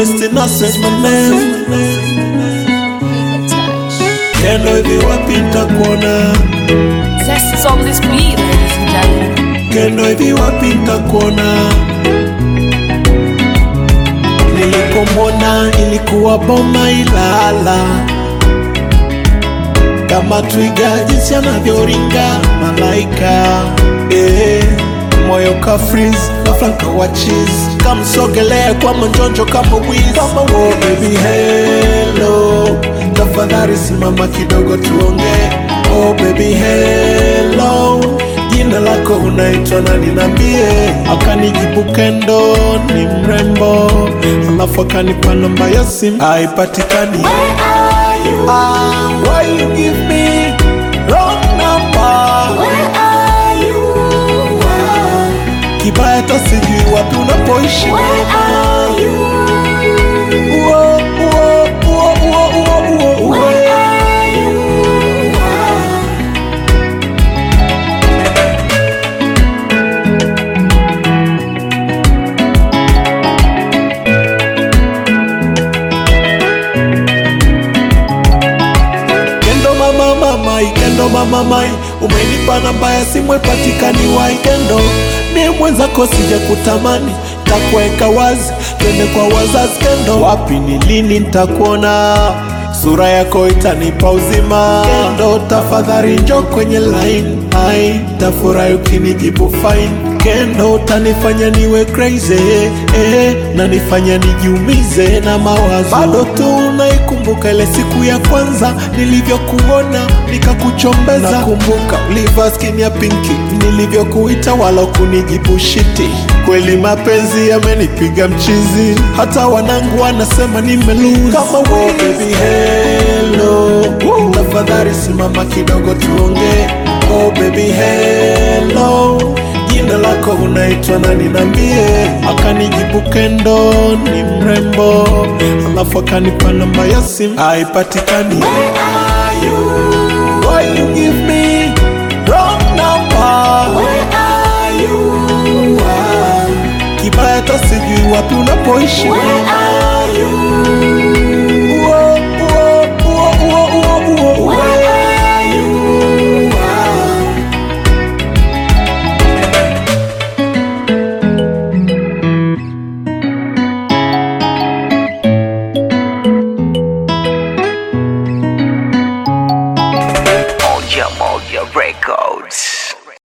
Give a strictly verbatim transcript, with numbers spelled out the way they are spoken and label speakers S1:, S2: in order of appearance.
S1: West Innocence my name. Kendo hivi wapi nitakuona?
S2: Zest is on this beat, ladies and gentlemen.
S1: Kendo hivi wapi nitakuona? Nilikomona ilikuwa Boma Ilala, kama twiga jinsi anavyoringa malaika. Eh, moyo ka freeze na flanka wa cheese, kamsogelea kwa manjonjo kama wiz. Kama oh baby hello, tafadhali simama kidogo tuongee. Oh baby hello, jina lako unaitwa nani niambie? Akanijibu Kendo ni mrembo, alafu akanipa namba ya simu haipatikani.
S2: Where are you?
S1: Ah, why you give me wrong number?
S2: Where are you?
S1: Kibaya hata sijui wapi unapoishi.
S2: Where are you?
S1: Uo, uo, uo, uo, uo, uo, uo.
S2: Where are you?
S1: Kendo mama mamai, Kendo mama mai, umenipa namba ya simu ipatikani wai. Kendo mie mwenzako sija kutamani, takuweka wazi twende kwa wazazi. Kendo wapi ni lini nitakuona? Sura yako itanipa uzima. Kendo tafadhali njoo kwenye line, ai tafurahi ukinijibu fine. Kendo utanifanya niwe crazy, eh, na nifanya nijiumize na mawazo. Bado tu naikumbuka ile siku ya kwanza nilivyokuona nikakuchombeza. Nakumbuka ulivaa skin ya pinki nilivyokuita wala kunijibu shiti. Kweli mapenzi yamenipiga mchizi, hata wanangu wanasema nimelose. Kama oh baby hello, tafadhali simama kidogo tuongee. Oh baby hello, jina lako unaitwa nani niambie? Akanijibu Kendo ni mrembo, alafu akanipa namba ya simu haipatikani.
S2: Where are you?
S1: Why you give me wrong number?
S2: Where are you?
S1: Kibaya hata sijui wapi unapoishi.
S2: Where are